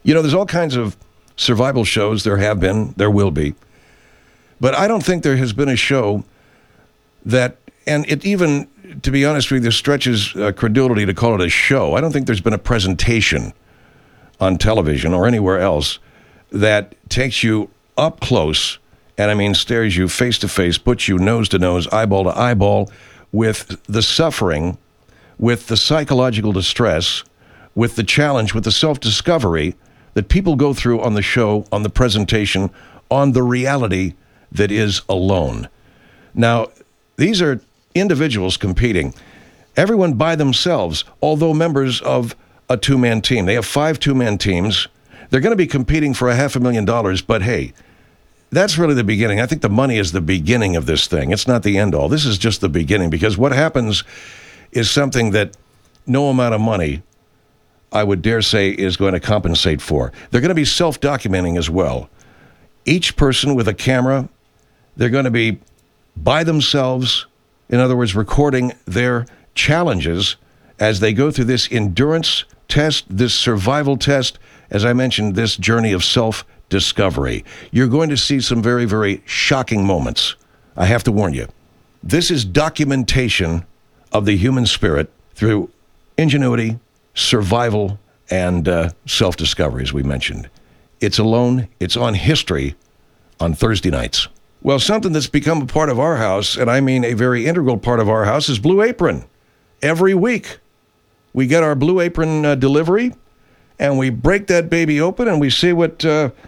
You know, there's all kinds of survival shows. There have been, there will be. But I don't think there has been a show that, and it even, to be honest with you, this stretches credulity to call it a show. I don't think there's been a presentation on television or anywhere else that takes you up close, and I mean stares you face to face, puts you nose to nose, eyeball to eyeball, with the suffering, with the psychological distress, with the challenge, with the self-discovery that people go through on the show, on the presentation, on the reality that is Alone. Now, these are individuals competing, everyone by themselves, although members of a two-man team. They have 5 two-man teams. They're going to be competing for $500,000, but hey, that's really the beginning. I think the money is the beginning of this thing. It's not the end all. This is just the beginning, because what happens is something that no amount of money, I would dare say, is going to compensate for. They're going to be self-documenting as well. Each person with a camera, they're going to be by themselves, in other words, recording their challenges as they go through this endurance test, this survival test, as I mentioned, this journey of self-discovery. You're going to see some very, very shocking moments. I have to warn you. This is documentation of the human spirit through ingenuity, survival, and self-discovery, as we mentioned. It's Alone. It's on History on Thursday nights. Well, something that's become a part of our house, and I mean a very integral part of our house, is Blue Apron. Every week, we get our Blue Apron delivery, and we break that baby open, and we see what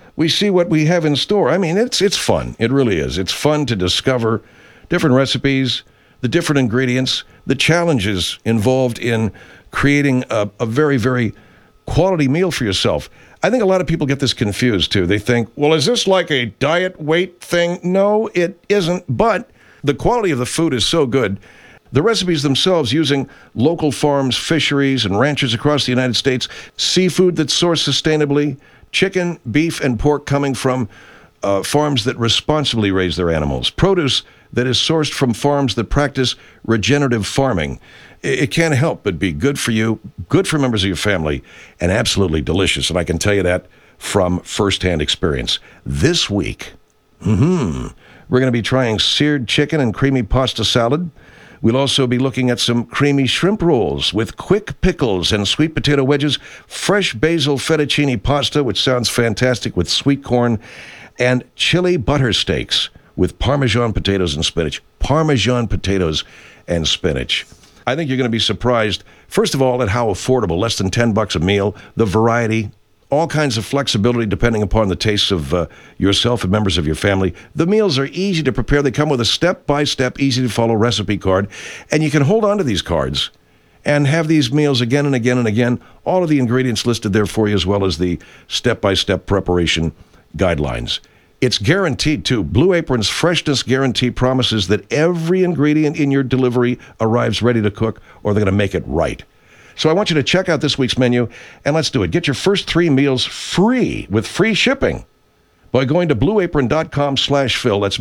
we have in store. I mean, it's fun. It really is. It's fun to discover different recipes, the different ingredients, the challenges involved in creating a very, very quality meal for yourself. I think a lot of people get this confused, too. They think, well, is this like a diet weight thing? No, it isn't, but the quality of the food is so good. The recipes themselves, using local farms, fisheries, and ranches across the United States, seafood that's sourced sustainably, chicken, beef, and pork coming from farms that responsibly raise their animals, produce that is sourced from farms that practice regenerative farming. It can't help but be good for you, good for members of your family, and absolutely delicious. And I can tell you that from firsthand experience. This week, we're going to be trying seared chicken and creamy pasta salad. We'll also be looking at some creamy shrimp rolls with quick pickles and sweet potato wedges, fresh basil fettuccine pasta, which sounds fantastic, with sweet corn, and chili butter steaks with Parmesan potatoes and spinach. Parmesan potatoes and spinach. I think you're going to be surprised, first of all, at how affordable, less than $10 a meal, the variety, all kinds of flexibility depending upon the tastes of yourself and members of your family. The meals are easy to prepare. They come with a step-by-step, easy-to-follow recipe card, and you can hold on to these cards and have these meals again and again and again, all of the ingredients listed there for you, as well as the step-by-step preparation guidelines. It's guaranteed, too. Blue Apron's freshness guarantee promises that every ingredient in your delivery arrives ready to cook, or they're going to make it right. So I want you to check out this week's menu, and let's do it. Get your first 3 meals free with free shipping by going to blueapron.com/Phil. That's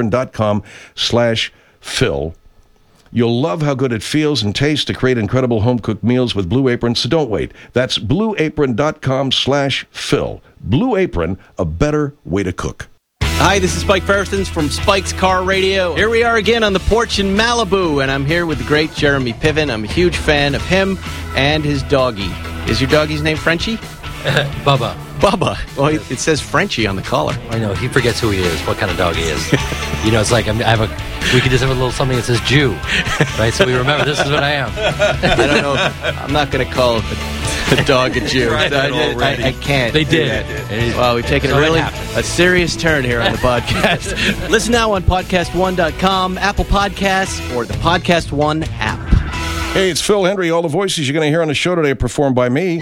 blueapron.com/Phil. You'll love how good it feels and tastes to create incredible home-cooked meals with Blue Apron, so don't wait. That's blueapron.com/Phil. Blue Apron, a better way to cook. Hi, this is Spike Ferriston from Spike's Car Radio. Here we are again on the porch in Malibu, and I'm here with the great Jeremy Piven. I'm a huge fan of him and his doggie. Is your doggie's name Frenchie? Bubba. Bubba. Well, it says Frenchie on the collar. I know, he forgets who he is, what kind of dog he is. You know, it's like we could just have a little something that says Jew, right? So we remember this is what I am. I don't know. I'm not going to call a dog a Jew. I can't. They did. Well, we've taken a serious turn here on the podcast. Listen now on podcast1.com, Apple Podcasts, or the Podcast One app. Hey, it's Phil Hendry. All the voices you're going to hear on the show today are performed by me.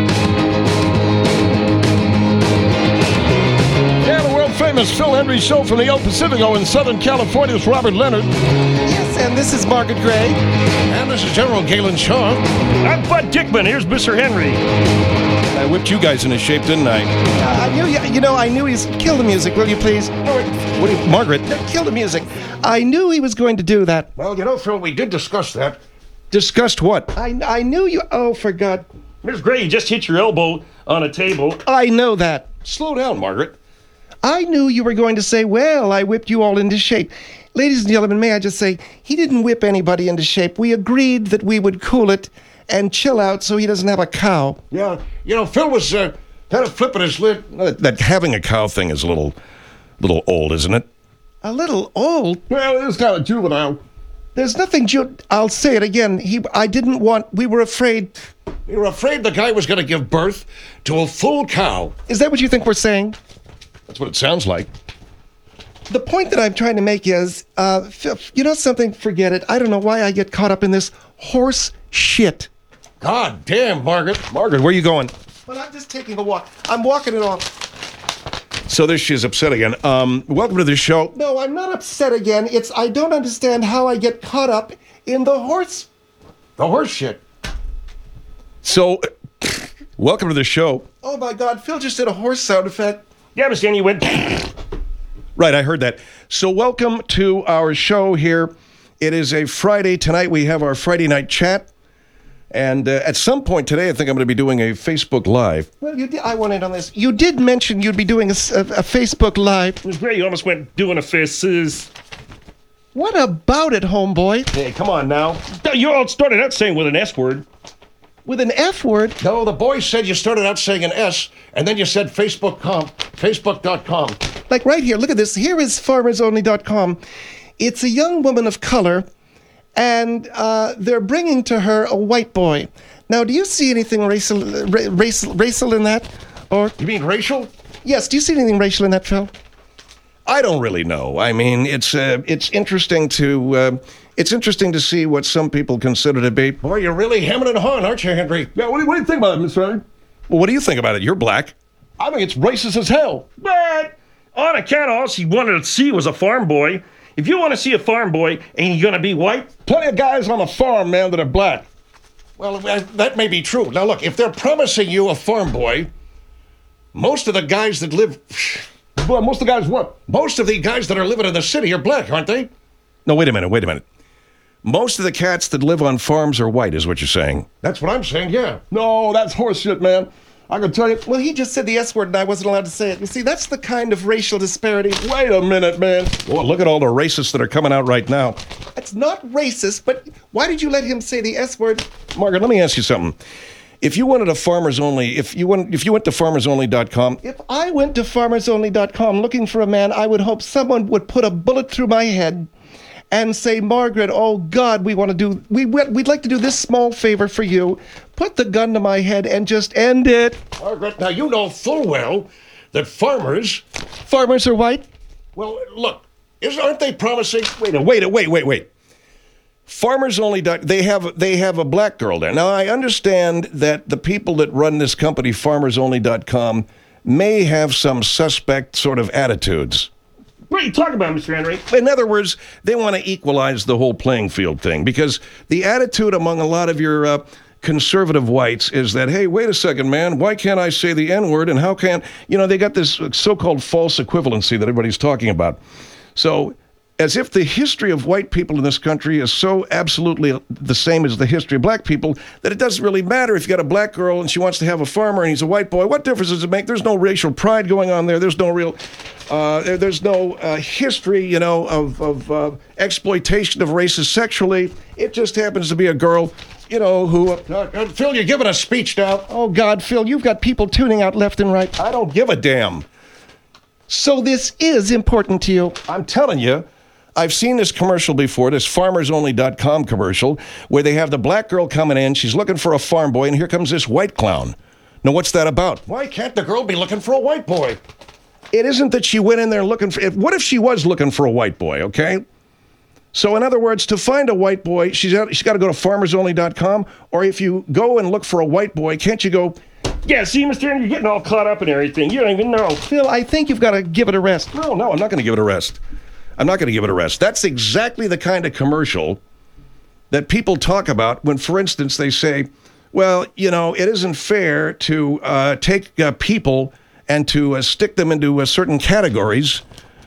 Famous Phil Hendry Show from the El Pacifico in Southern California with Robert Leonard. Yes, and this is Margaret Gray. And this is General Galen Shaw. I'm Bud Dickman. Here's Mr. Henry. I whipped you guys into shape, didn't I? I knew he's... Kill the music, will you please? Margaret? Kill the music. I knew he was going to do that. Well, Phil, we did discuss that. Discussed what? I knew you... Oh, for God. Miss Gray, you just hit your elbow on a table. I know that. Slow down, Margaret. I knew you were going to say, well, I whipped you all into shape. Ladies and gentlemen, may I just say, he didn't whip anybody into shape. We agreed that we would cool it and chill out so he doesn't have a cow. Yeah, Phil was kind of flipping his lid. That having a cow thing is a little old, isn't it? A little old? Well, it is kind of juvenile. There's nothing, I'll say it again. We were afraid. We were afraid the guy was going to give birth to a full cow. Is that what you think we're saying? That's what it sounds like. The point that I'm trying to make is, Phil, you know something? Forget it. I don't know why I get caught up in this horse shit. God damn, Margaret. Margaret, where are you going? Well, I'm just taking a walk. I'm walking it off. So there she is, upset again. Welcome to the show. No, I'm not upset again. I don't understand how I get caught up in the horse shit. So, welcome to the show. Oh my God, Phil just did a horse sound effect. Yeah, Mr. Henry went. Right, I heard that. So welcome to our show here. It is a Friday. Tonight we have our Friday night chat. And at some point today, I think I'm going to be doing a Facebook Live. Well, I want in on this. You did mention you'd be doing a Facebook Live. It was great. You almost went doing a fist. What about it, homeboy? Hey, come on now. You all started out saying with an S word. With an F word? No, the boys said you started out saying an S, and then you said Facebook.com. Like right here, look at this. Here is FarmersOnly.com. It's a young woman of color, and they're bringing to her a white boy. Now, do you see anything racial in that? Or You mean racial? yes, do you see anything racial in that, Phil? I don't really know. I mean, it's interesting to see what some people consider to be. Boy, you're really hemming and hawing, aren't you, Henry? Yeah, what do you think about it, Mr. Henry? Well, what do you think about it? You're black. I think it's racist as hell. But on account of all she wanted to see was a farm boy. If you want to see a farm boy, ain't he gonna be white? Plenty of guys on the farm, man, that are black. Well, that may be true. Now, look, if they're promising you a farm boy, most of the guys that live... Boy, most of the guys what? Most of the guys that are living in the city are black, aren't they? No, wait a minute. Most of the cats that live on farms are white, is what you're saying. That's what I'm saying, yeah. No, that's horse shit, man. I can tell you. Well, he just said the S word and I wasn't allowed to say it. You see, that's the kind of racial disparity. Wait a minute, man. Well, look at all the racists that are coming out right now. It's not racist, but why did you let him say the S word? Margaret, let me ask you something. If you wanted a Farmers Only, if you went to FarmersOnly.com... If I went to FarmersOnly.com looking for a man, I would hope someone would put a bullet through my head and say, Margaret, oh God, we'd like to do this small favor for you. Put the gun to my head and just end it. Margaret, now you know full well that farmers Farmers are white? Well, look, aren't they promising... Wait. Farmers Only, they have a black girl there. Now, I understand that the people that run this company, FarmersOnly.com, may have some suspect sort of attitudes. What are you talking about, Mr. Henry? In other words, they want to equalize the whole playing field thing, because the attitude among a lot of your conservative whites is that, hey, wait a second, man, why can't I say the N-word, and how can't... they got this so-called false equivalency that everybody's talking about. So... as if the history of white people in this country is so absolutely the same as the history of black people that it doesn't really matter if you got a black girl and she wants to have a farmer and he's a white boy. What difference does it make? There's no racial pride going on there. There's no real, there's no history, of exploitation of races sexually. It just happens to be a girl, who... Phil, you're giving a speech now. Oh God, Phil, you've got people tuning out left and right. I don't give a damn. So this is important to you. I'm telling you. I've seen this commercial before, this FarmersOnly.com commercial, where they have the black girl coming in, she's looking for a farm boy, and here comes this white clown. Now, what's that about? Why can't the girl be looking for a white boy? It isn't that she went in there looking for... What if she was looking for a white boy, okay? So, in other words, to find a white boy, she's got to go to FarmersOnly.com, or if you go and look for a white boy, can't you go... Yeah, see, Mr. Henry, you're getting all caught up in everything. You don't even know. Phil, I think you've got to give it a rest. No, I'm not going to give it a rest. I'm not going to give it a rest. That's exactly the kind of commercial that people talk about when, for instance, they say, well, it isn't fair to take people and to stick them into certain categories.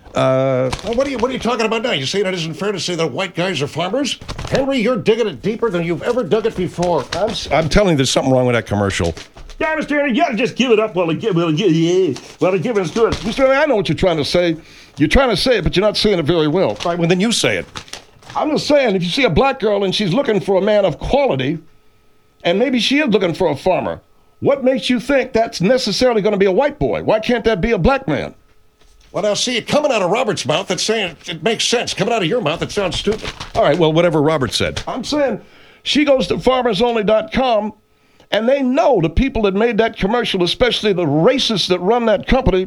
What are you talking about now? You saying it isn't fair to say that white guys are farmers? Henry, you're digging it deeper than you've ever dug it before. I'm telling you, there's something wrong with that commercial. Yeah, Mr. Ernie, you gotta just give it up while they're giving us to it. Mr. Ernie, I know what you're trying to say. You're trying to say it, but you're not saying it very well. All right, well, then you say it. I'm just saying, if you see a black girl and she's looking for a man of quality, and maybe she is looking for a farmer, what makes you think that's necessarily going to be a white boy? Why can't that be a black man? Well, now, see, coming out of Robert's mouth, that's saying it makes sense. Coming out of your mouth, it sounds stupid. All right, well, whatever Robert said. I'm saying she goes to farmersonly.com, and they know the people that made that commercial, especially the racists that run that company.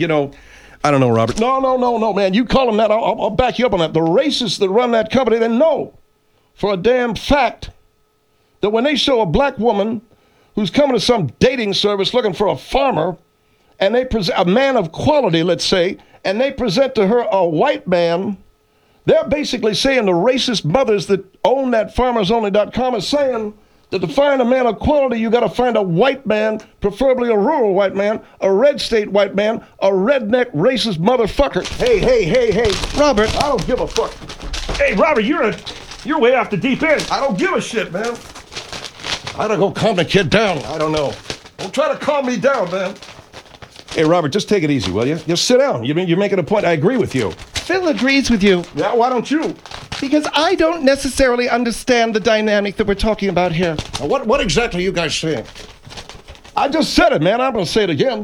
I don't know, Robert. No, man. You call them that. I'll back you up on that. The racists that run that company, they know for a damn fact that when they show a black woman who's coming to some dating service looking for a farmer, and they present a man of quality, let's say, and they present to her a white man, they're basically saying the racist mothers that own that farmersonly.com are saying that to find a man of quality, you got to find a white man, preferably a rural white man, a red state white man, a redneck racist motherfucker. Hey, Robert, I don't give a fuck. Hey, Robert, you're way off the deep end. I don't give a shit, man. I don't go calm the kid down. I don't know. Don't try to calm me down, man. Hey, Robert, just take it easy, will you? Just sit down. You're making a point. I agree with you. Phil agrees with you. Yeah, why don't you? Because I don't necessarily understand the dynamic that we're talking about here. Now, what exactly are you guys saying? I just said it, man. I'm going to say it again.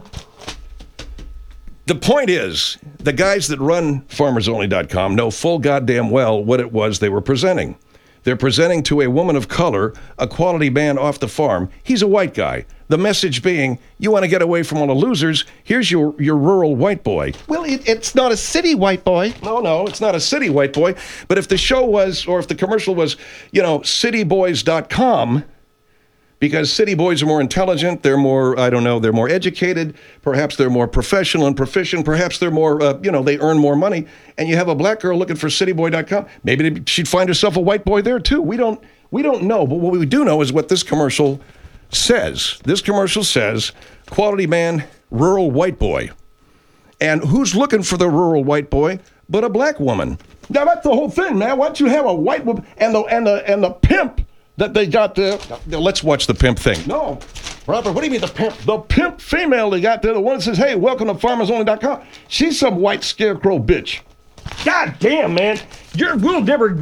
The point is, the guys that run FarmersOnly.com know full goddamn well what it was they were presenting. They're presenting to a woman of color a quality man off the farm. He's a white guy. The message being, you want to get away from all the losers, here's your rural white boy. Well, it's not a city white boy. No, it's not a city white boy. But if the show was, or if the commercial was, cityboys.com, because city boys are more intelligent, they're more, they're more educated, perhaps they're more professional and proficient, perhaps they're more, they earn more money, and you have a black girl looking for cityboy.com, maybe she'd find herself a white boy there too. We don't know, but what we do know is what this commercial says. This commercial says, quality man, rural white boy. And who's looking for the rural white boy but a black woman? Now that's the whole thing, man. Why don't you have a white woman and the pimp that they got there? Now, let's watch the pimp thing. No. Robert, what do you mean the pimp? The pimp female they got there, the one that says, hey, welcome to farmersonly.com. She's some white scarecrow bitch. God damn, man. We're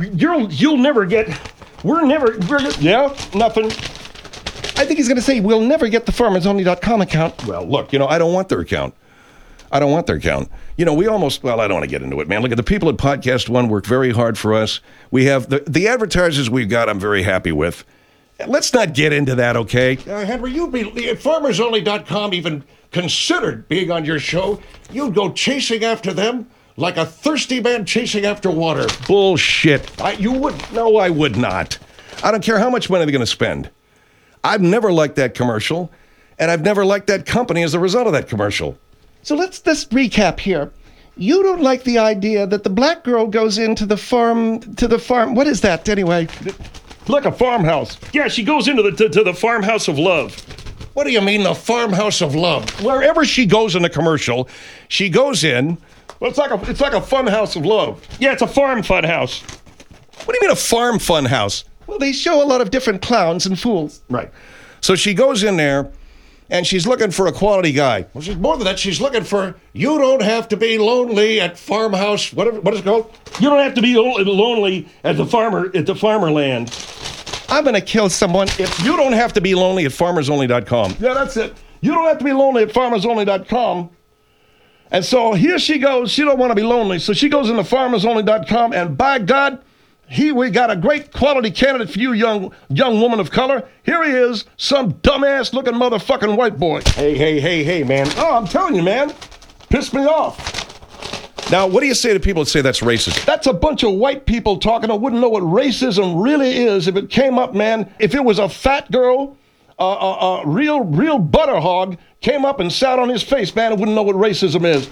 nothing. I think he's going to say, we'll never get the farmersonly.com account. Well, look, I don't want their account. I don't want their account. I don't want to get into it, man. Look, at the people at Podcast One work very hard for us. We have the advertisers we've got, I'm very happy with. Let's not get into that, okay? Henry, if FarmersOnly.com even considered being on your show, you'd go chasing after them like a thirsty man chasing after water. Bullshit. You wouldn't. No, I would not. I don't care how much money they're going to spend. I've never liked that commercial, and I've never liked that company as a result of that commercial. So let's just recap here. You don't like the idea that the black girl goes into the farm. What is that anyway? Like a farmhouse. Yeah, she goes into the farmhouse of love. What do you mean, the farmhouse of love? Wherever she goes in the commercial, she goes in. Well, it's like a fun house of love. Yeah, it's a farm fun house. What do you mean a farm fun house? Well, they show a lot of different clowns and fools. Right. So she goes in there, and she's looking for a quality guy. Well, she's more than that. She's looking for, you don't have to be lonely at farmhouse, what is it called? You don't have to be lonely at the farmerland. I'm going to kill someone. You don't have to be lonely at farmersonly.com. Yeah, that's it. You don't have to be lonely at farmersonly.com. And so here she goes. She don't want to be lonely. So she goes into farmersonly.com, and by God, we got a great quality candidate for you, young woman of color. Here he is, some dumbass looking motherfucking white boy. Hey, man. Oh, I'm telling you, man. Pissed me off. Now, what do you say to people that say that's racist? That's a bunch of white people talking. I wouldn't know what racism really is if it came up, man. If it was a fat girl, a real butter hog came up and sat on his face, man, I wouldn't know what racism is.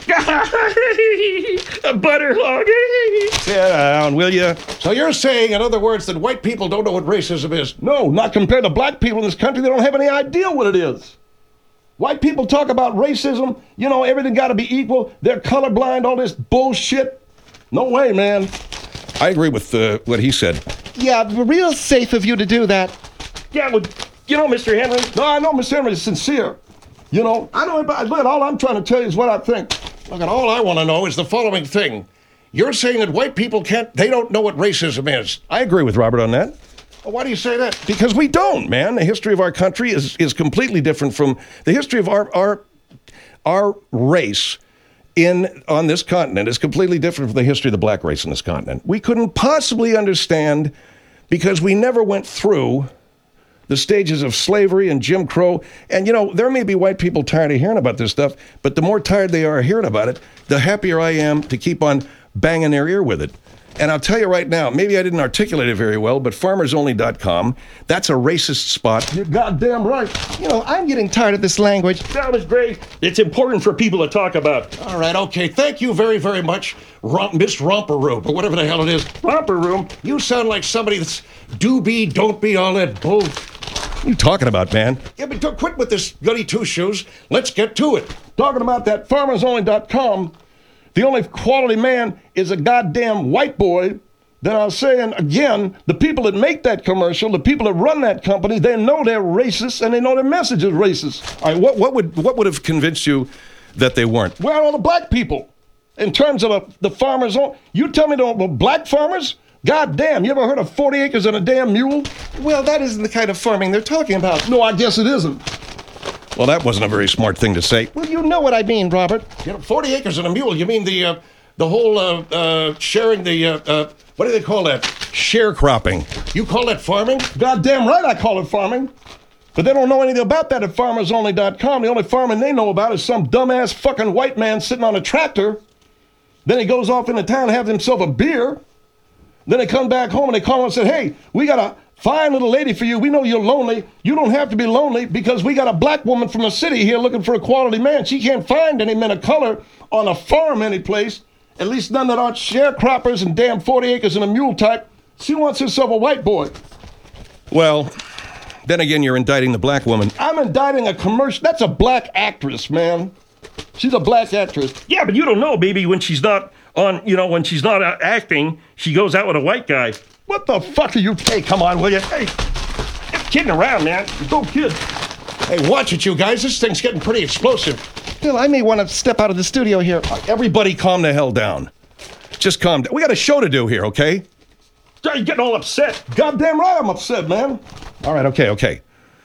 A butter hog. Sit down, will you? So you're saying, in other words, that white people don't know what racism is? No, not compared to black people in this country. They don't have any idea what it is. White people talk about racism, everything got to be equal. They're colorblind, all this bullshit. No way, man. I agree with what he said. Yeah, real safe of you to do that. Yeah, well, You know, Mr. Henry? No, I know Miss Henry is sincere. You know, I know about, but all I'm trying to tell you is what I think. Look, and all I want to know is the following thing. You're saying that white people they don't know what racism is. I agree with Robert on that. Well, why do you say that? Because we don't, man. The history of our country is completely different from the history of our race on this continent is completely different from the history of the black race in this continent. We couldn't possibly understand because we never went through the stages of slavery and Jim Crow. And, you know, there may be white people tired of hearing about this stuff, but the more tired they are hearing about it, the happier I am to keep on banging their ear with it. And I'll tell you right now, maybe I didn't articulate it very well, but farmersonly.com, that's a racist spot. You're goddamn right. You know, I'm getting tired of this language. That was great. It's important for people to talk about. All right, okay. Thank you very, very much, Miss Romperoo, or whatever the hell it is. Romper room. You sound like somebody that's do be, don't be, all that bull. What are you talking about, man? Yeah, but don't quit with this goody two-shoes. Let's get to it. Talking about that farmersonly.com, the only quality man is a goddamn white boy. Then I was saying again, the people that make that commercial, the people that run that company, they know they're racist and they know their message is racist. All right, what would have convinced you that they weren't? Well, all the black people. In terms of the farmers, you tell me the black farmers? God damn, you ever heard of 40 acres and a damn mule? Well, that isn't the kind of farming they're talking about. No, I guess it isn't. Well, that wasn't a very smart thing to say. Well, you know what I mean, Robert. You know, 40 acres and a mule, you mean the whole sharing the, what do they call that? Sharecropping. You call that farming? Goddamn right I call it farming. But they don't know anything about that at farmersonly.com. The only farming they know about is some dumbass fucking white man sitting on a tractor. Then he goes off into town and has himself a beer. Then they come back home and they call and say, hey, we got a fine little lady for you. We know you're lonely. You don't have to be lonely because we got a black woman from the city here looking for a quality man. She can't find any men of color on a farm anyplace, at least none that aren't sharecroppers and damn 40 acres and a mule type. She wants herself a white boy. Well, then again, you're indicting the black woman. I'm indicting a commercial. That's a black actress, man. She's a black actress. Yeah, but you don't know, baby, when she's not on, you know, when she's not acting, she goes out with a white guy. What the fuck are you? Hey, come on, will you? Hey, just kidding around, man. Don't kid. Hey, watch it, you guys. This thing's getting pretty explosive. Bill, I may want to step out of the studio here. Everybody calm the hell down. Just calm down. We got a show to do here, okay? You're getting all upset. Goddamn right I'm upset, man. All right, okay.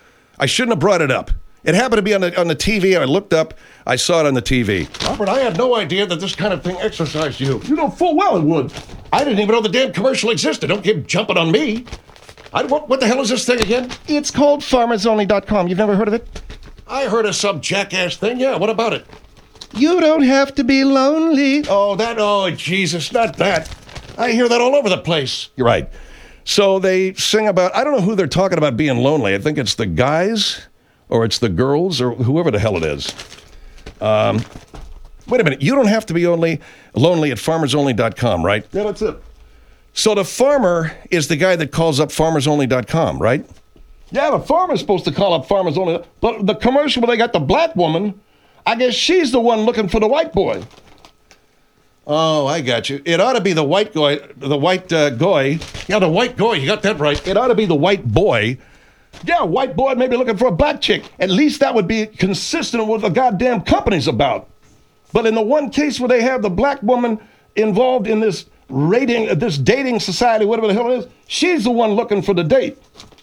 I shouldn't have brought it up. It happened to be on the TV. I looked up. I saw it on the TV. Robert, I had no idea that this kind of thing exercised you. You know full well it would. I didn't even know the damn commercial existed. Don't keep jumping on me. What the hell is this thing again? It's called farmersonly.com. You've never heard of it? I heard of some jackass thing. Yeah, what about it? You don't have to be lonely. Oh, Jesus, not that. I hear that all over the place. You're right. So they sing about, I don't know who they're talking about being lonely. I think it's the guys or it's the girls or whoever the hell it is. Wait a minute. You don't have to be lonely at farmersonly.com, right? Yeah, that's it. So the farmer is the guy that calls up farmersonly.com, right? Yeah, the farmer's supposed to call up Farmers Only. But the commercial where they got the black woman, I guess she's the one looking for the white boy. Oh, I got you. It ought to be the white guy, goy. Yeah, the white guy, you got that right. It ought to be the white boy. Yeah, a white boy maybe looking for a black chick. At least that would be consistent with what the goddamn company's about. But in the one case where they have the black woman involved in this dating society, whatever the hell it is, she's the one looking for the date.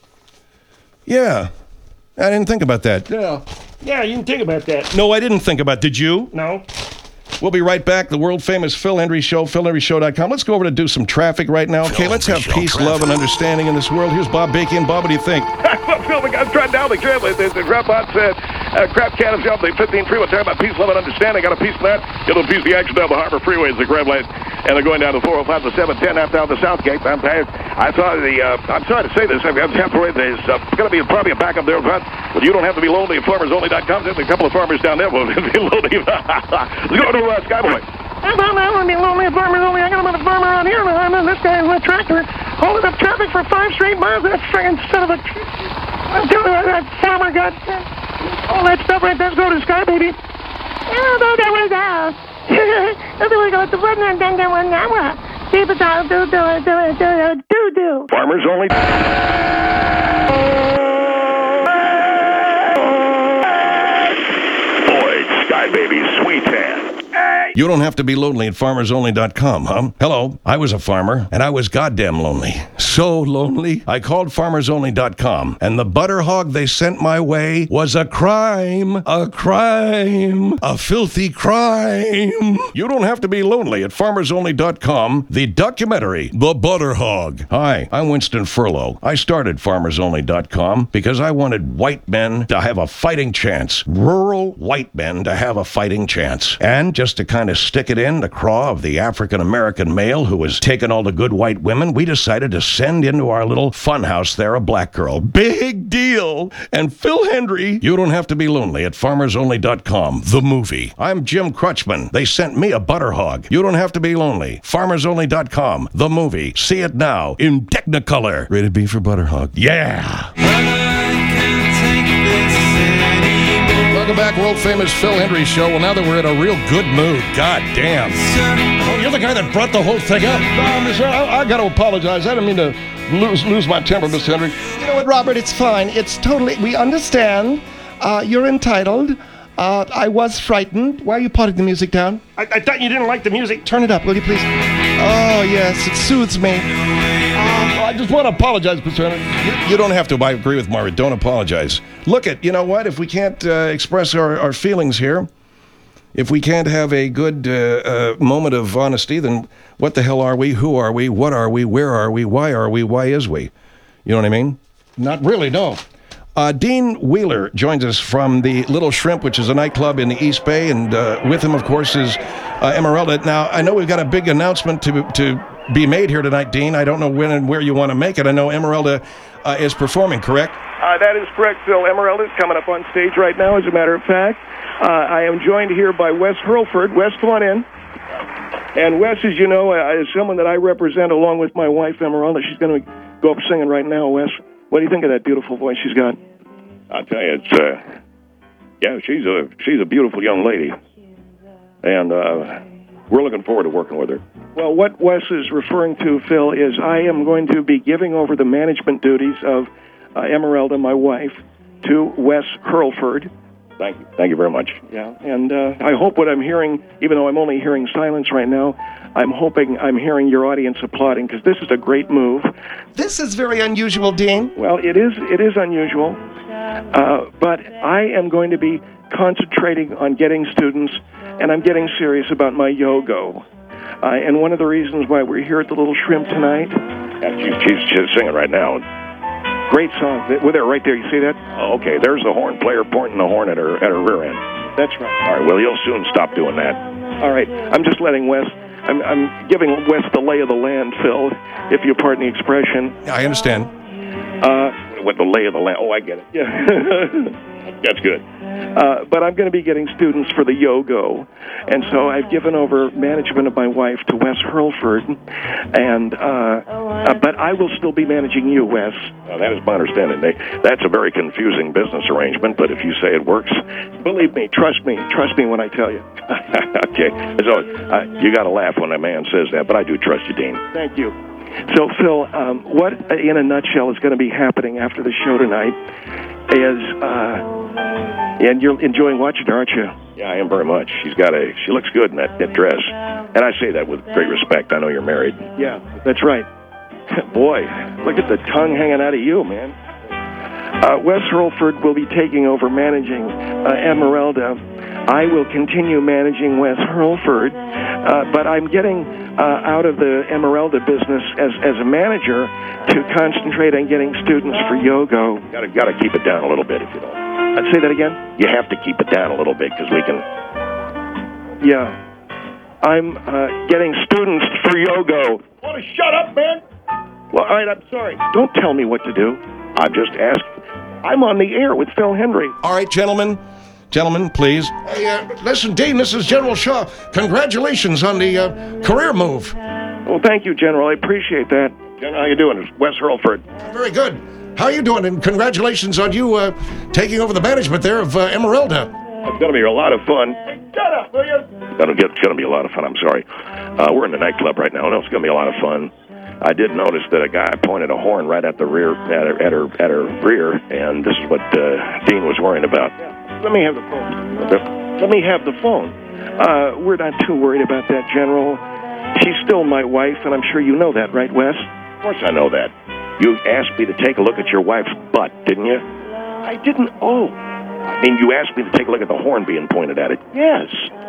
Yeah, I didn't think about that. Yeah, you didn't think about that. No, I didn't think about it. Did you? No. We'll be right back. The world-famous Phil Hendry Show, philhendryshow.com. Let's go over to do some traffic right now. Okay, let's have peace, love, and understanding in this world. Here's Bob Bacon. Bob, what do you think? Phil, the guy's trying down the crap bot said, crap can is off the 15 freeway. Talking about peace, love, and understanding. Got a piece of that. Get a piece of the action down the Harbor Freeway as the crab light. And they're going down the 405 to 710 after down the South Gate. I'm sorry to say this. I'm temporary. There's going to be probably a backup there in front. But you don't have to be lonely at farmersonly.com. There's a couple of farmers down there will be lonely. Let's go to Skyboy. I don't want to be lonely at Farmers Only. I got another farmer out here. This guy with a tractor holding up traffic for 5 straight miles. That friggin' son of a... I'm telling you, that farmer got all that stuff right there. Let's go to Sky, baby. Oh, there we go. There we go. The one and then the one now. Keep it down. Do. Farmers Only. Weetan. Hey! You don't have to be lonely at farmersonly.com, huh? Hello, I was a farmer, and I was goddamn lonely. So lonely, I called farmersonly.com, and the butter hog they sent my way was a crime. A crime. A filthy crime. You don't have to be lonely at farmersonly.com, the documentary, The Butter Hog. Hi, I'm Winston Furlow. I started farmersonly.com because I wanted white men to have a fighting chance. Rural white men to have a fighting chance. And just to kind of stick it in the craw of the African-American male who was taking all the good white women, we decided to send into our little funhouse there a black girl. Big deal. And Phil Hendry, you don't have to be lonely at farmersonly.com, the movie. I'm Jim Crutchman. They sent me a butter hog. You don't have to be lonely. Farmersonly.com, the movie. See it now in Technicolor. Rated B for butter hog. Yeah. Welcome back, world famous Phil Hendry Show. Well, now that we're in a real good mood, god damn. Oh, you're the guy that brought the whole thing up. I got to apologize. I didn't mean to lose my temper, Mr. Hendry. You know what, Robert? It's fine. It's totally. We understand. You're entitled. I was frightened. Why are you putting the music down? I thought you didn't like the music. Turn it up, will you please? Oh, yes, it soothes me. I just want to apologize, Mr. Henry. You don't have to. I agree with Margaret. Don't apologize. Look at, you know what? If we can't express our feelings here, if we can't have a good moment of honesty, then what the hell are we? Who are we? What are we? Where are we? Why are we? Why is we? You know what I mean? Not really, no. Dean Wheeler joins us from the Little Shrimp, which is a nightclub in the East Bay, and with him, of course, is Emeralda. Now, I know we've got a big announcement to be made here tonight, Dean. I don't know when and where you want to make it. I know Emeralda is performing, correct? That is correct, Phil. Emerald is coming up on stage right now, as a matter of fact. I am joined here by Wes Hurlford. Wes, come on in. And Wes, as you know, is someone that I represent along with my wife, Emeralda. She's going to go up singing right now, Wes. What do you think of that beautiful voice she's got? I'll tell you, it's she's a beautiful young lady, and we're looking forward to working with her. Well, what Wes is referring to, Phil, is I am going to be giving over the management duties of Emeralda, my wife, to Wes Hurlford. Thank you very much. Yeah, and I hope what I'm hearing, even though I'm only hearing silence right now, I'm hoping I'm hearing your audience applauding, because this is a great move. This is very unusual, Dean. Well, it is unusual, but I am going to be concentrating on getting students, and I'm getting serious about my Yogo. And one of the reasons why we're here at the Little Shrimp tonight... Yeah, she's singing right now. Great song. Well, there, right there. You see that? Oh, okay, there's the horn player pointing the horn at her rear end. That's right. All right, well, you'll soon stop doing that. All right, I'm just letting Wes... I'm giving Wes the lay of the land, Phil, if you pardon the expression. I understand. With the lay of the land. Oh, I get it. Yeah. That's good. But I'm going to be getting students for the Yogo. And so I've given over management of my wife to Wes Hurlford. And but I will still be managing you, Wes. That is my understanding. That's a very confusing business arrangement, but if you say it works... Believe me, trust me when I tell you. Okay. So you got to laugh when a man says that, but I do trust you, Dean. Thank you. So, Phil, what, in a nutshell, is going to be happening after the show tonight is, and you're enjoying watching her, aren't you? Yeah, I am very much. She looks good in that dress. And I say that with great respect. I know you're married. Yeah, that's right. Boy, look at the tongue hanging out of you, man. Wes Hurlford will be taking over managing Emeralda. I will continue managing Wes Hurlford, but I'm getting out of the Emeralda business as a manager to concentrate on getting students for Yogo. Got to keep it down a little bit if you don't. I'd say that again? You have to keep it down a little bit because we can... Yeah. I'm getting students for Yogo. Want to shut up, man? Well, all right, I'm sorry. Don't tell me what to do. I'm just asking. I'm on the air with Phil Hendry. All right, gentlemen, please. Hey, listen, Dean, this is General Shaw. Congratulations on the career move. Well, thank you, General. I appreciate that. General, how you doing? It's Wes Hurlford. Very good. How are you doing? And congratulations on you taking over the management there of Emeralda. It's going to be a lot of fun. Shut up, will you? It's going to be a lot of fun. I'm sorry. We're in the nightclub right now, and it's going to be a lot of fun. I did notice that a guy pointed a horn right at the rear, at her rear, and this is what Dean was worrying about. Let me have the phone. Let me have the phone. We're not too worried about that, General. She's still my wife, and I'm sure you know that, right, Wes? Of course I know that. You asked me to take a look at your wife's butt, didn't you? I didn't. Oh. I mean, you asked me to take a look at the horn being pointed at it. Yes.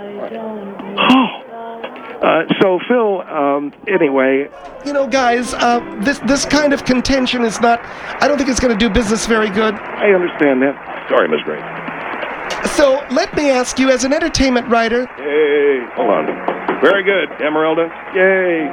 Oh. So, Phil, anyway... You know, guys, this kind of contention is not... I don't think it's going to do business very good. I understand that. Sorry, Miss Gray. So, let me ask you, as an entertainment writer... Yay. Hold on. Very good, Emeralda. Yay.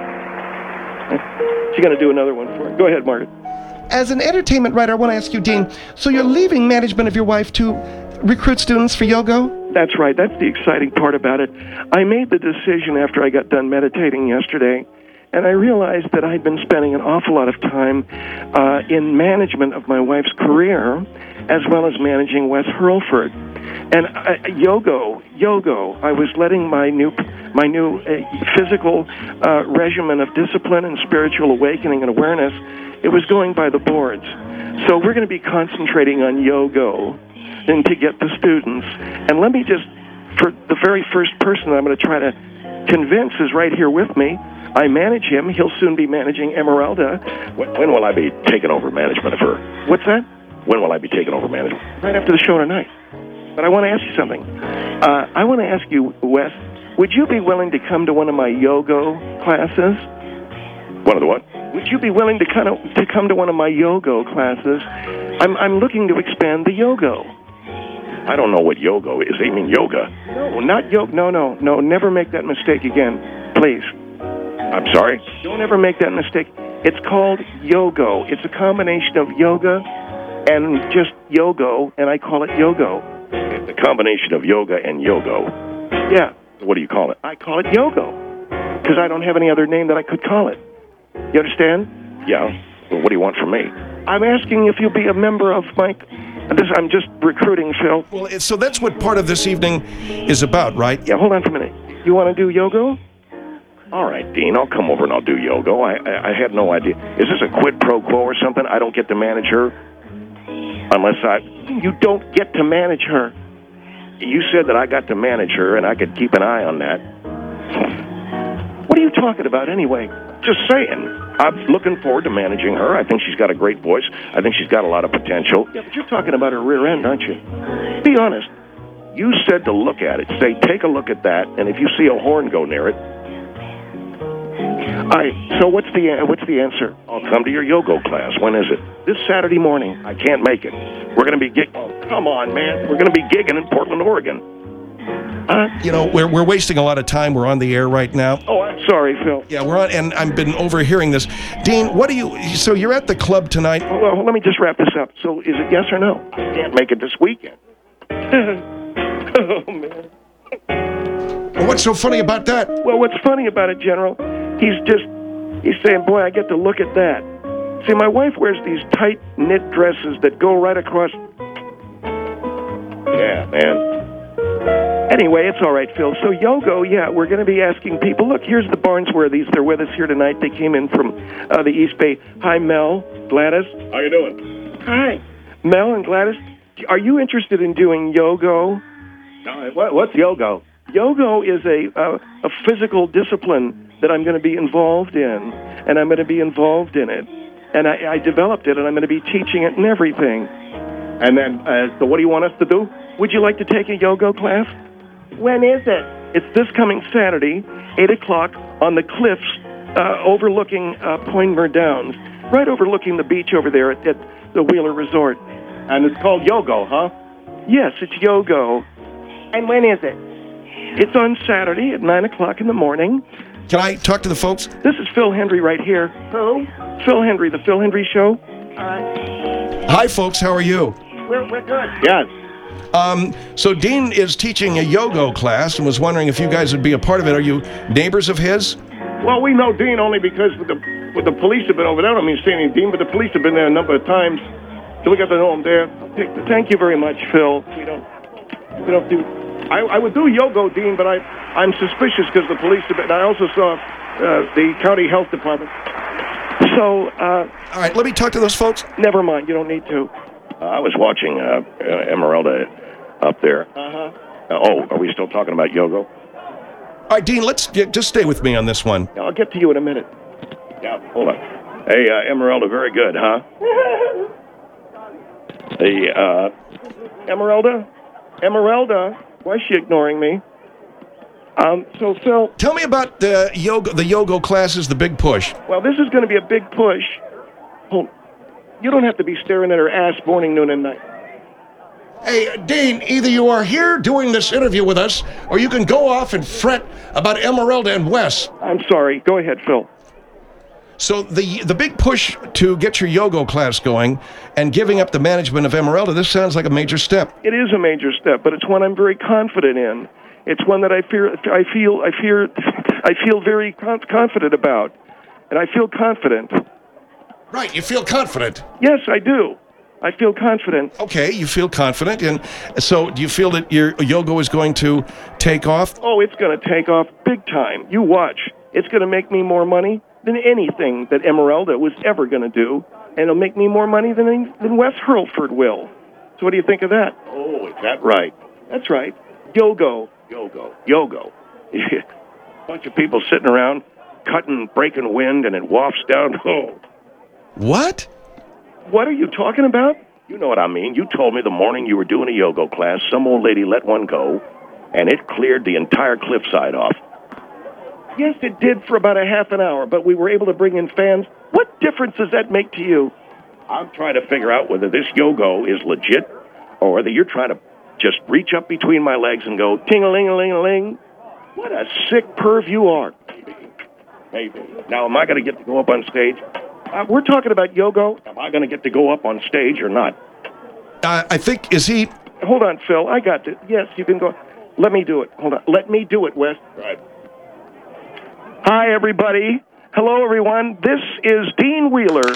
She's going to do another one for her. Go ahead, Margaret. As an entertainment writer, I want to ask you, Dean, so you're leaving management of your wife to recruit students for Yogo? That's right. That's the exciting part about it. I made the decision after I got done meditating yesterday, and I realized that I'd been spending an awful lot of time in management of my wife's career, as well as managing Wes Hurlford. And Yogo, I was letting my new physical regimen of discipline and spiritual awakening and awareness, it was going by the boards. So we're going to be concentrating on Yogo and to get the students. And let me just, for the very first person I'm going to try to convince is right here with me. I manage him. He'll soon be managing Emeralda. When will I be taking over management of her? What's that? When will I be taking over management? Right after the show tonight. But I want to ask you something. I want to ask you, Wes, would you be willing to come to one of my Yogo classes? One of the what? Would you be willing to come to one of my Yogo classes? I'm looking to expand the Yogo. I don't know what Yogo is. You mean yoga? No, not yoga. No. Never make that mistake again, please. I'm sorry? Don't ever make that mistake. It's called Yogo. It's a combination of yoga and just Yogo, and I call it Yogo. It's a combination of yoga and Yogo. Yeah. What do you call it? I call it Yogo, because I don't have any other name that I could call it. You understand? Yeah. Well, what do you want from me? I'm asking if you'll be a member of my... I'm just recruiting, Phil. Well, so that's what part of this evening is about, right? Yeah, hold on for a minute. You want to do Yogo? All right, Dean, I'll come over and I'll do Yogo. I had no idea. Is this a quid pro quo or something? I don't get to manage her? You don't get to manage her. You said that I got to manage her and I could keep an eye on that. What are you talking about anyway? Just saying. I'm looking forward to managing her. I think she's got a great voice. I think she's got a lot of potential. Yeah, but you're talking about her rear end, aren't you? Be honest. You said to look at it. Say, take a look at that, and if you see a horn go near it... All right, so what's the answer? I'll come to your Yogo class. When is it? This Saturday morning. I can't make it. We're going to be Oh, come on, man. We're going to be gigging in Portland, Oregon. You know, we're wasting a lot of time. We're on the air right now. Oh, I'm sorry, Phil. Yeah, we're on, and I've been overhearing this. Dean, so you're at the club tonight? Well, let me just wrap this up. So is it yes or no? I can't make it this weekend. Oh, man. Well, what's so funny about that? Well, what's funny about it, General, he's saying, boy, I get to look at that. See, my wife wears these tight knit dresses that go right across... Yeah, man. Anyway, it's all right, Phil. So Yogo, yeah, we're going to be asking people. Look, here's the Barnesworthies. They're with us here tonight. They came in from the East Bay. Hi, Mel, Gladys. How you doing? Hi. Mel and Gladys, are you interested in doing Yogo? What's Yogo? Yogo is a physical discipline that I'm going to be involved in, and I'm going to be involved in it. And I developed it, and I'm going to be teaching it and everything. And then, so what do you want us to do? Would you like to take a Yogo class? When is it? It's this coming Saturday, 8 o'clock, on the cliffs overlooking Poindmer Downs, right overlooking the beach over there at the Wheeler Resort. And it's called Yogo, huh? Yes, it's Yogo. And when is it? It's on Saturday at 9 o'clock in the morning. Can I talk to the folks? This is Phil Hendry right here. Who? Phil Hendry, the Phil Hendry Show. All right. Hi, folks. How are you? We're good. Yes. So Dean is teaching a Yogo class and was wondering if you guys would be a part of it. Are you neighbors of his? Well, we know Dean only because with the police have been over there. I don't mean saying Dean, but the police have been there a number of times. So we got to know him there. Thank you very much, Phil. We don't do... I would do Yogo, Dean, but I'm suspicious because the police have been... I also saw the county health department. So, all right, let me talk to those folks. Never mind, you don't need to. I was watching Emeralda up there. Uh-huh. Oh, are we still talking about Yogo? All right, Dean, just stay with me on this one. I'll get to you in a minute. Yeah, hold on. Hey, Emeralda, very good, huh? Hey, Emeralda, why is she ignoring me? So Phil, Tell me about the yoga classes, the big push. well, this is going to be a big push. You don't have to be staring at her ass morning, noon, and night. Hey, Dean, either you are here doing this interview with us, or you can go off and fret about Emeralda and Wes. I'm sorry. Go ahead, Phil. So the big push to get your yoga class going and giving up the management of Emeralda, this sounds like a major step. It is a major step, but it's one I'm very confident in. It's one that I feel very confident about, and I feel confident. Right, you feel confident. Yes, I do. I feel confident. Okay, you feel confident, and so do you feel that your yoga is going to take off? Oh, it's going to take off big time. You watch. It's going to make me more money than anything that Emeralda was ever going to do, and it'll make me more money than Wes Hurlford will. So what do you think of that? oh, is that right? That's right. Yogo. Bunch of people sitting around, cutting, breaking wind, and it wafts down. Oh, What? What are you talking about? you know what I mean. You told me the morning you were doing a yoga class, some old lady let one go, and it cleared the entire cliffside off. Yes, it did for about a half an hour, but we were able to bring in fans. What difference does that make to you? I'm trying to figure out whether this yoga is legit or whether you're trying to just reach up between my legs and go ting-a-ling-a-ling-a-ling. What a sick perv you are. Maybe. Now, am I going to get to go up on stage? We're talking about yoga. Am I going to get to go up on stage or not? I think, is he... Hold on, Phil. I got this. Yes, you can go. Let me do it. Hold on. Let me do it, Wes. Right. Hi, everybody. Hello, everyone. This is Dean Wheeler.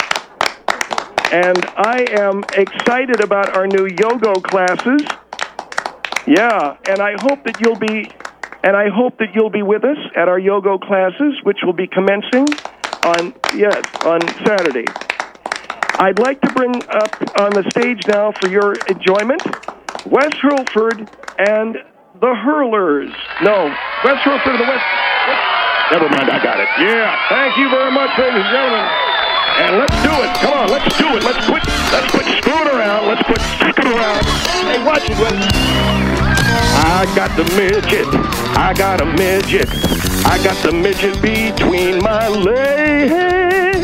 And I am excited about our new yoga classes. Yeah, and I hope that you'll be with us at our yoga classes, which will be commencing on Saturday. I'd like to bring up on the stage now for your enjoyment, Wes Hurlford and the Hurlers. No, Wes Hurlford and the West. Never mind, I got it. Yeah, thank you very much, ladies and gentlemen. And let's do it. Come on, let's do it. Let's quit screwing around. Let's quit fucking around. Hey, watch it, Wes. I got the midget. I got a midget. I got the midget between my legs.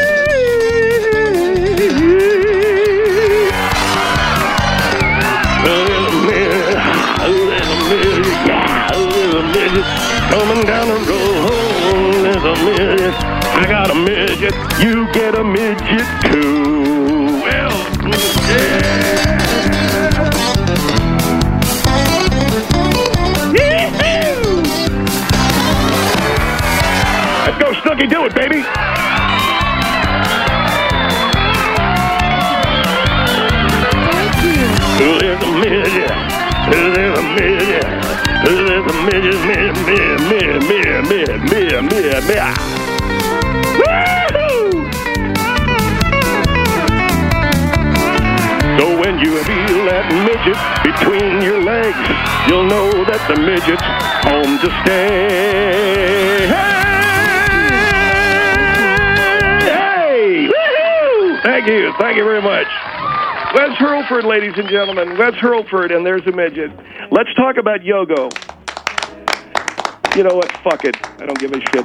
A little midget coming down the road. Little midget. I got a midget. You get a midget too. Well, yeah. Let's go, Snooky, do it, baby. There's a midget. There's a midget. There's a midget. Woo-hoo! So when you feel that midget between your legs, you'll know that the midget's home to stay. Hey! Woo-hoo! Thank you very much. Wes Hurlford, ladies and gentlemen. Wes Hurlford, and there's a midget. Let's talk about yoga. You know what? Fuck it. I don't give a shit.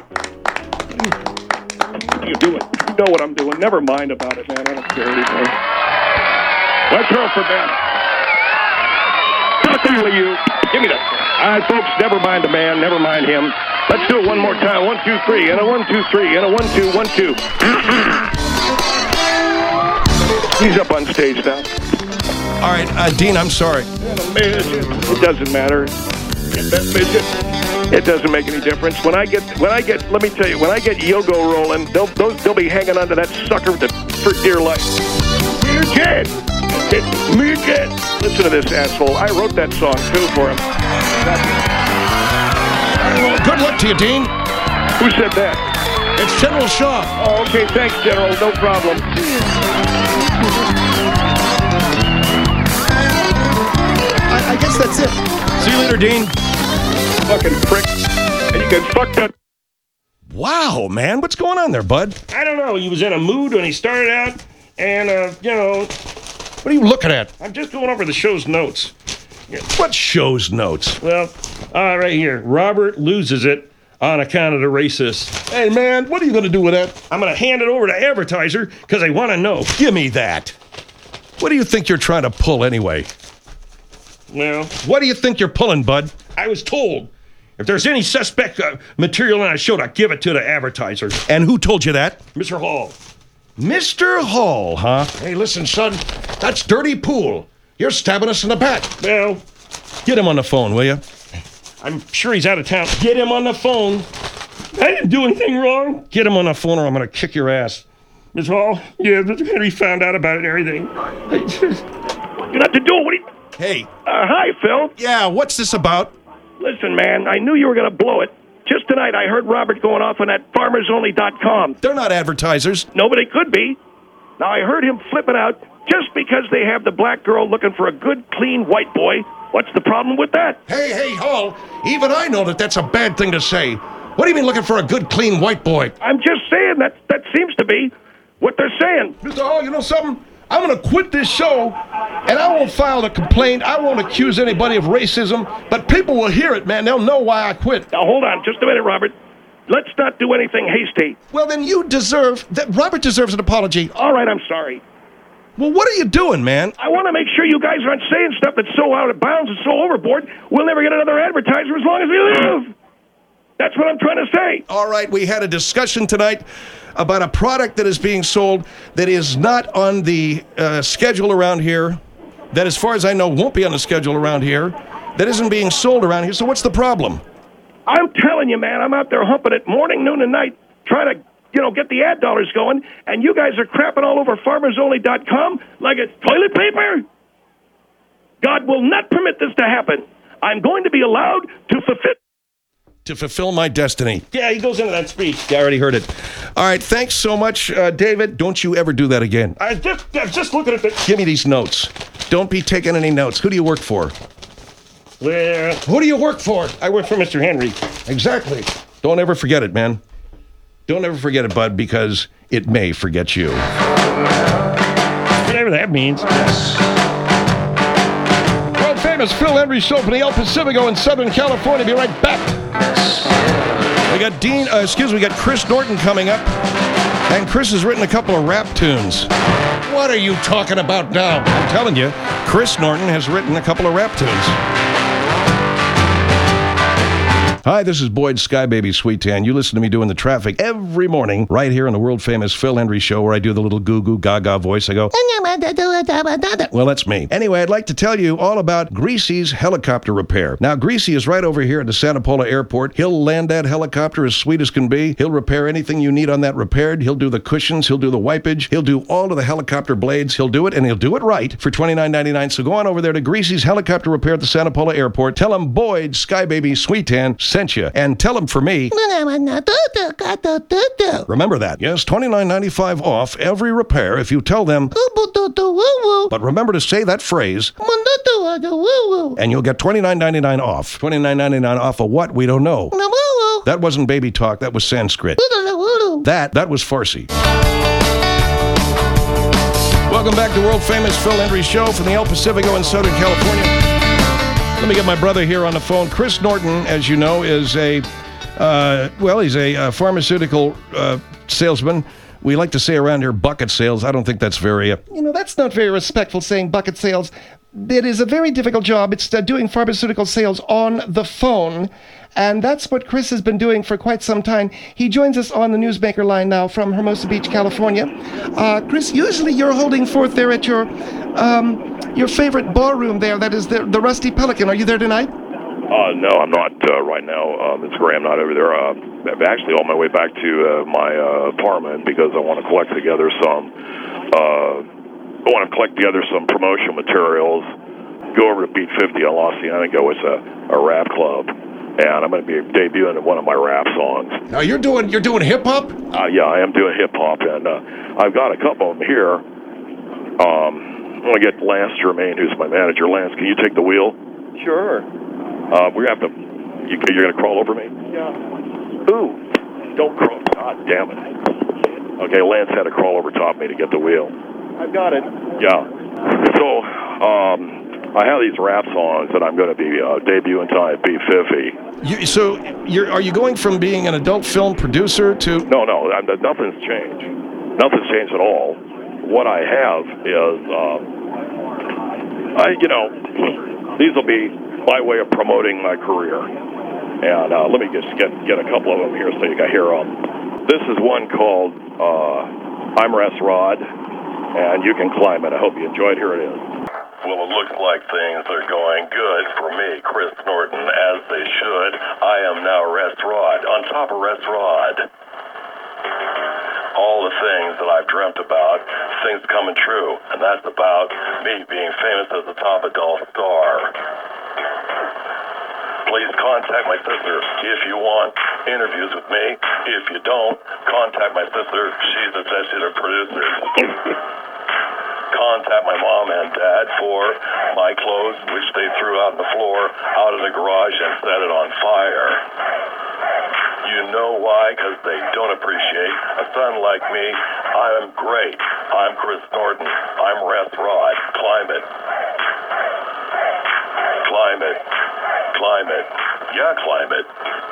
You do it. You know what I'm doing. Never mind about it, man. I don't care anymore. Wes Hurlford, man. Nothing with you. Give me that. All right, folks, never mind the man. Never mind him. Let's do it one more time. 1, 2, 3. And a 1, 2, 3. And a 1, 2, 1, 2. He's up on stage now. All right, Dean, I'm sorry. It doesn't matter. Get that midget. It doesn't make any difference. Let me tell you, when I get yoga rolling, they'll be hanging onto that sucker for dear life. Midget! Midget! Listen to this asshole. I wrote that song, too, for him. Well, good luck to you, Dean. Who said that? It's General Shaw. Oh, okay, thanks, General. No problem. I guess that's it. See you later, Dean. fucking prick. And you can fuck that. Wow, man. What's going on there, bud? I don't know. He was in a mood when he started out. And, What are you looking at? I'm just going over the show's notes. What show's notes? Well, right here. Robert loses it on account of the racist. Hey, man, what are you going to do with that? I'm going to hand it over to advertiser because I want to know. Give me that. What do you think you're trying to pull anyway? Well, What do you think you're pulling, bud? I was told if there's any suspect material on a show to give it to the advertiser. And who told you that? Mr. Hall. Mr. Hall, huh? Hey, listen, son. That's dirty pool. You're stabbing us in the back. Well, Get him on the phone, will you? I'm sure he's out of town. Get him on the phone. I didn't do anything wrong. Get him on the phone or I'm going to kick your ass. Miss Hall, yeah, Mr. Henry found out about it and everything. You have to do it. What do you... Hey. Hi, Phil. Yeah, what's this about? Listen, man, I knew you were going to blow it. Just tonight, I heard Robert going off on that FarmersOnly.com. They're not advertisers. Nobody could be. Now, I heard him flipping out just because they have the black girl looking for a good, clean white boy. What's the problem with that? Hey, Hall. Even I know that that's a bad thing to say. What do you mean looking for a good, clean white boy? I'm just saying that seems to be what they're saying. Mr. Hall, you know something? I'm going to quit this show, and I won't file a complaint. I won't accuse anybody of racism, but people will hear it, man. They'll know why I quit. Now, hold on just a minute, Robert. Let's not do anything hasty. Well, then Robert deserves an apology. All right, I'm sorry. Well, what are you doing, man? I want to make sure you guys aren't saying stuff that's so out of bounds and so overboard, we'll never get another advertiser as long as we live. That's what I'm trying to say. All right, we had a discussion tonight about a product that is being sold that is not on the schedule around here, that as far as I know won't be on the schedule around here, that isn't being sold around here. So what's the problem? I'm telling you, man, I'm out there humping it morning, noon, and night, trying to, get the ad dollars going, and you guys are crapping all over FarmersOnly.com like it's toilet paper. God will not permit this to happen. I'm going to be allowed to fulfill my destiny. Yeah, he goes into that speech. Yeah, I already heard it. All right, thanks so much, David. Don't you ever do that again. I'm just looking at this. Give me these notes. Don't be taking any notes. Who do you work for? Well, Who do you work for? I work for Mr. Henry. Exactly. Don't ever forget it, man. Don't ever forget it, bud, because it may forget you. Whatever that means. World famous Phil Henry Show from the El Pacifico in Southern California. Be right back. We got Chris Norton coming up, and Chris has written a couple of rap tunes. What are you talking about now? I'm telling you, Chris Norton has written a couple of rap tunes. Hi, this is Boyd Skybaby Sweetan. You listen to me doing the traffic every morning right here on the world-famous Phil Henry Show where I do the little goo-goo gaga voice. I go, well, that's me. Anyway, I'd like to tell you all about Greasy's helicopter repair. Now, Greasy is right over here at the Santa Paula Airport. He'll land that helicopter as sweet as can be. He'll repair anything you need on that repaired. He'll do the cushions. He'll do the wipage. He'll do all of the helicopter blades. He'll do it, and he'll do it right for $29.99. So go on over there to Greasy's helicopter repair at the Santa Paula Airport. Tell him Boyd Skybaby Sweetan sent you, and tell him for me. Remember that. Yes, $29.95 off every repair if you tell them. But remember to say that phrase, and you'll get $29.99 off. $29.99 off of what? We don't know. That wasn't baby talk. That was Sanskrit. That was Farsi. Welcome back to world famous Phil Henry Show from the El Pacifico in Southern California. Let me get my brother here on the phone. Chris Norton, as you know, is he's a pharmaceutical salesman. We like to say around here bucket sales. I don't think that's very... That's not very respectful saying bucket sales. It is a very difficult job. It's doing pharmaceutical sales on the phone. And that's what Chris has been doing for quite some time. He joins us on the Newsmaker line now from Hermosa Beach, California. Chris, usually you're holding forth there at your favorite ballroom there. That is the Rusty Pelican. Are you there tonight? No, I'm not right now. It's Graham, not over there. I'm actually on my way back to my apartment because I want to collect together some promotional materials. Go over to Beat 50 on Los Cienego. It's a rap club, and I'm going to be debuting one of my rap songs. Now you're doing hip hop? Yeah, I am doing hip hop, and I've got a couple of them here. I'm going to get Lance Germain, who's my manager. Lance, can you take the wheel? Sure. We have to, You're going to crawl over me? Yeah. Ooh, don't crawl. God damn it. Okay, Lance had to crawl over top of me to get the wheel. I've got it. Yeah. So, I have these rap songs that I'm going to be debuting tonight at B50. Are you going from being an adult film producer to? No, nothing's changed. Nothing's changed at all. What I have is, these will be my way of promoting my career. And let me just get a couple of them here so you can hear them. This is one called I'm Russ Rod, and you can climb it. I hope you enjoyed. Here it is. Well, it looks like things are going good for me, Chris Norton, as they should. I am now Russ Rod, on top of Russ Rod. All the things that I've dreamt about, things coming true, and that's about me being famous as a top adult star. Please contact my sister if you want interviews with me. If you don't, contact my sister. She's executive producer. Contact my mom and dad for my clothes, which they threw out on the floor, out of the garage and set it on fire. You know why? Because they don't appreciate a son like me. I'm great. I'm Chris Norton. I'm Russ Rod. Climb it. Climb it. Climb it. Yeah, climb it.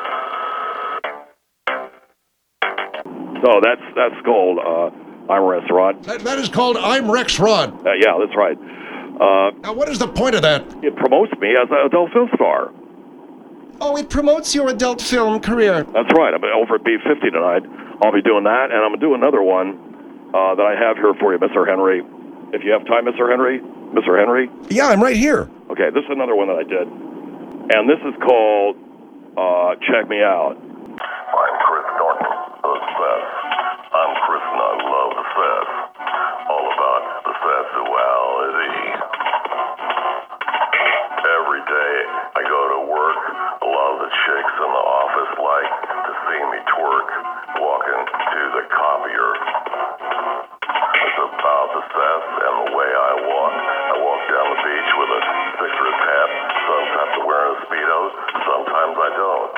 So that's called I'm Russ Rod. That is called I'm Rex Rod. Yeah, that's right. Now, what is the point of that? It promotes me as an adult film star. Oh, it promotes your adult film career. That's right. I'm over at B50 tonight. I'll be doing that, and I'm going to do another one that I have here for you, Mr. Henry. If you have time, Mr. Henry? Mr. Henry? Yeah, I'm right here. Okay, this is another one that I did. And this is called Check Me Out. I'm Chris Norton, the Seth. I'm Chris and I love the Seth. All about the sexuality. Every day I go to work, a lot of the chicks in the office like to see me twerk, walking to the copier. It's about the Seth and the way I walk. I walk down the beach with a citrus hat. Sometimes I'm wearing a Speedo, sometimes I don't.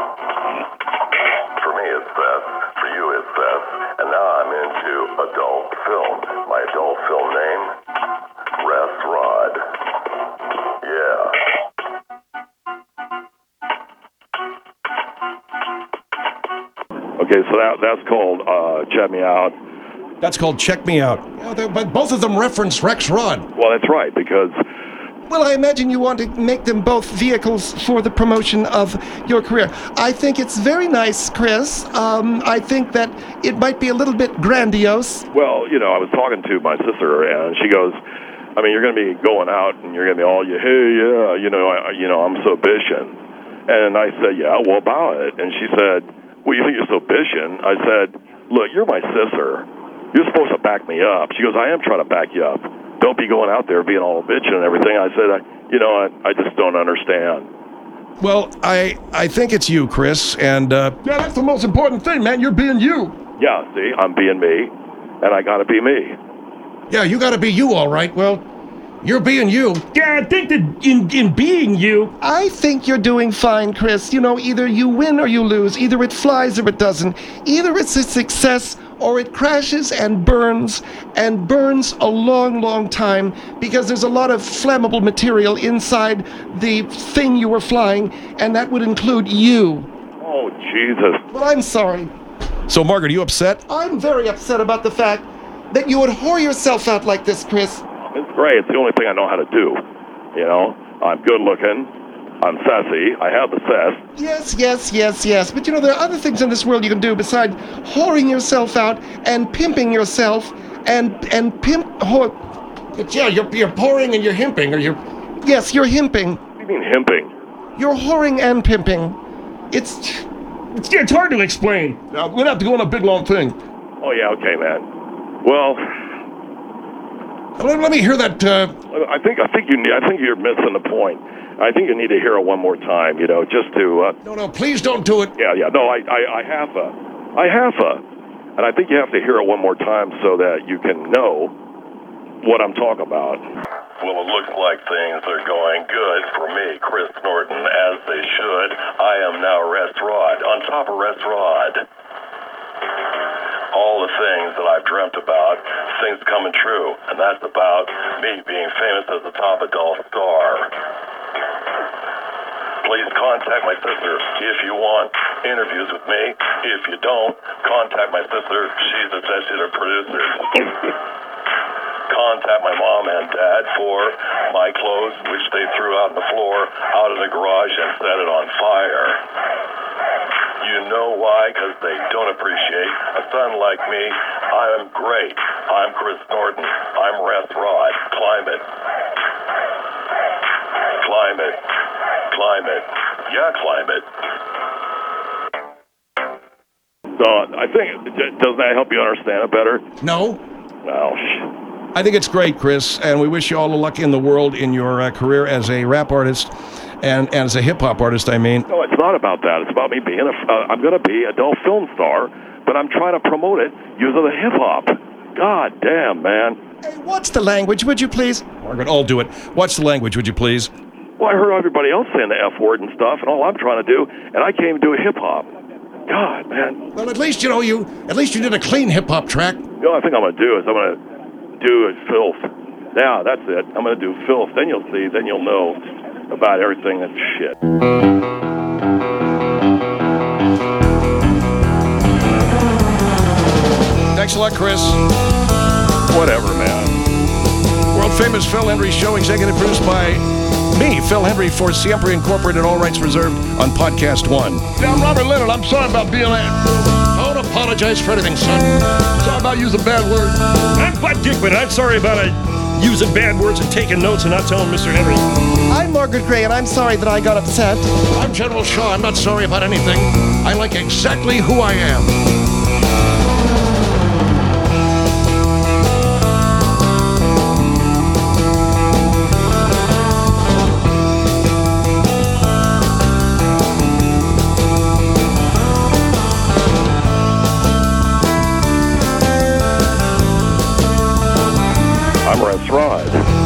For me, it's Seth. For you, it's Seth. And now I'm into adult film. My adult film name, Russ Rod. Yeah. Okay, so that's called Check Me Out. That's called Check Me Out. Yeah, but both of them reference Rex Rod. Well, that's right, because Well, I imagine you want to make them both vehicles for the promotion of your career. I think it's very nice, Chris. I think that it might be a little bit grandiose. well, I was talking to my sister, and she goes, I mean, you're going to be going out, and you're going to be all, hey, yeah, I'm so bitchin'. And I said, yeah, well, about it. And she said, well, you think you're so bitchin'? I said, look, you're my sister. You're supposed to back me up. She goes, I am trying to back you up. Don't be going out there being all bitching and everything. I said, I just don't understand. Well, I think it's you, Chris, and Yeah, that's the most important thing, man. You're being you. Yeah, see, I'm being me, and I got to be me. Yeah, you got to be you, all right. Well, you're being you. Yeah, I think that in being you, I think you're doing fine, Chris. Either you win or you lose. Either it flies or it doesn't. Either it's a success or it crashes and burns a long, long time because there's a lot of flammable material inside the thing you were flying, and that would include you. Oh, Jesus. Well, I'm sorry. so Margaret, are you upset? I'm very upset about the fact that you would whore yourself out like this, Chris. It's great. It's the only thing I know how to do. I'm good looking. I'm sassy. I have the sass. Yes. But there are other things in this world you can do besides whoring yourself out and pimping yourself and But yeah, you're pouring and you're himping, or you're... Yes, you're himping. What do you mean himping? You're whoring and pimping. It's it's hard to explain. We're going to have to go on a big, long thing. Oh, yeah, okay, man. Well, Let me hear that. I think you're missing the point. I think you need to hear it one more time, just to... No, please don't do it. Yeah, no, I have a. And I think you have to hear it one more time so that you can know what I'm talking about. Well, it looks like things are going good for me, Chris Norton, as they should. I am now Rest Rod, on top of Rest Rod. All the things that I've dreamt about, things coming true, and that's about me being famous as a top adult star. Please contact my sister if you want interviews with me. If you don't, contact my sister. She's executive producer. Contact my mom and dad for my clothes, which they threw out on the floor, out of the garage and set it on fire. You know why? Because they don't appreciate a son like me. I'm great. I'm Chris Norton. I'm Rest Rod. Climate. Climate. Climate. Yeah, climate. So I think, doesn't that help you understand it better? No. Well, I think it's great, Chris, and we wish you all the luck in the world in your career as a rap artist and as a hip-hop artist, I mean. no, it's not about that. It's about me being I'm going to be a adult film star, but I'm trying to promote it using the hip-hop. God damn, man. Hey, what's the language, would you please? Margaret, I'll do it. What's the language, would you please? Well, I heard everybody else saying the F word and stuff, and all I'm trying to do, and I came to do hip-hop. God, man. Well, at least, you did a clean hip-hop track. The only thing I'm going to do is I'm going to do filth. Yeah, that's it. I'm going to do filth. Then you'll see. Then you'll know about everything that's shit. Thanks a lot, Chris. Whatever, man. World-famous Phil Hendry Show, executive produced by me, Phil Hendry, for Siempre Incorporated, all rights reserved on Podcast One. Yeah, I'm Robert Leonard. I'm sorry about being late. Don't apologize for anything, son. Sorry about using bad words. I'm Bud Dickman. I'm sorry about using bad words and taking notes and not telling Mr. Henry. I'm Margaret Gray, and I'm sorry that I got upset. I'm General Shaw. I'm not sorry about anything. I like exactly who I am. I'm Rest Rod.